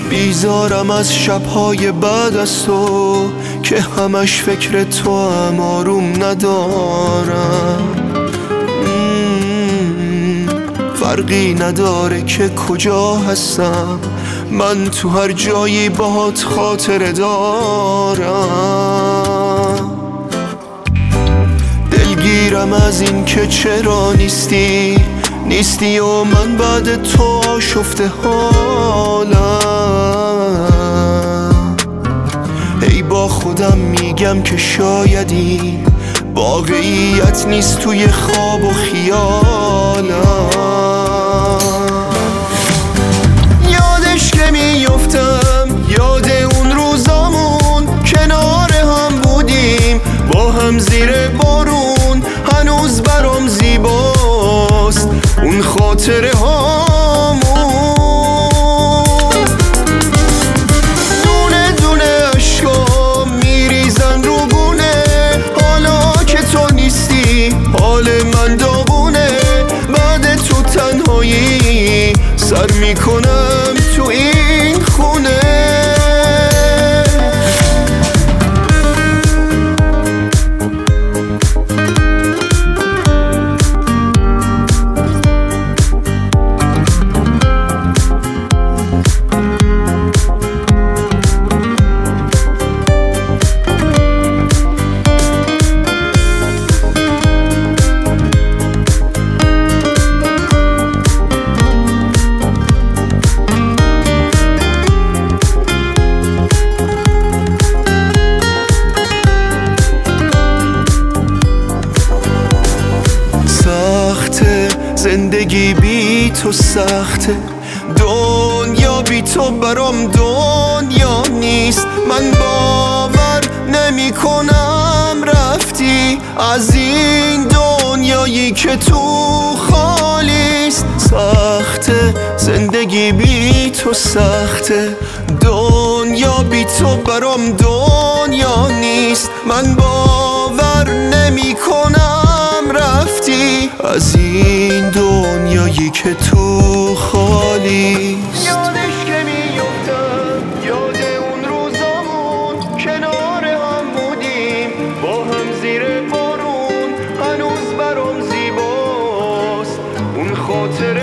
بیزارم از شبهای بعد از تو که همش فکر تو هم آروم ندارم. فرقی نداره که کجا هستم، من تو هر جایی باهات خاطره دارم. دلگیرم از این که چرا نیستی و من بعد تو آشفته حالم. ای با خودم میگم که شاید این واقعیت نیست توی خواب و خیالم. یادش که میفتم یاد اون روزامون کنار هم بودیم با هم زیر بارون، هنوز برام زیباست اون خاطره هامون. دونه دونه عشقام میریزن رو گونه، حالا که تو نیستی حال من داغونه. بعد تو تنهایی سر میکنم تو این خونه. زندگی بی تو سخته، دنیا بی تو برام دنیا نیست. من باور نمی کنم رفتی از این دنیایی که تو خالیست. سخته زندگی بی تو سخته، دنیا بی تو برام دنیا نیست. من باور نمی کنم رفتی از این دنیایی که تو خالیست. یادش که میفتم یاد اون روزامون کنار هم بودیم با هم زیر بارون، هنوز برام زیباست اون خاطره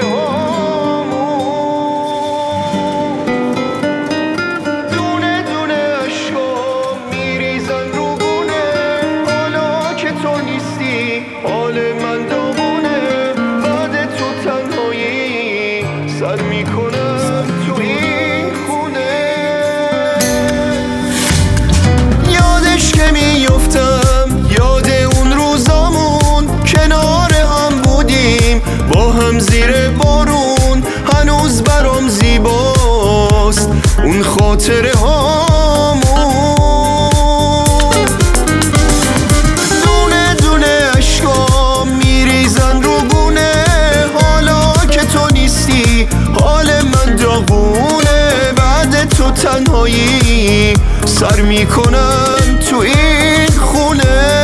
هامون. دونه دونه عشقام میریزن رو گونه، حالا که تو نیستی حال من داغونه. بعد تو تنهایی سر میکنم تو این خونه. یادش که میفتم یاد اون روزامون کنار هم بودیم با هم زیر بارون، هنوز برام زیباست اون خاطره هامون. دونه دونه عشقام میریزن رو گونه، حالا که تو نیستی حال من داغونه. بعد تو تنهایی سر میکنم تو این خونه.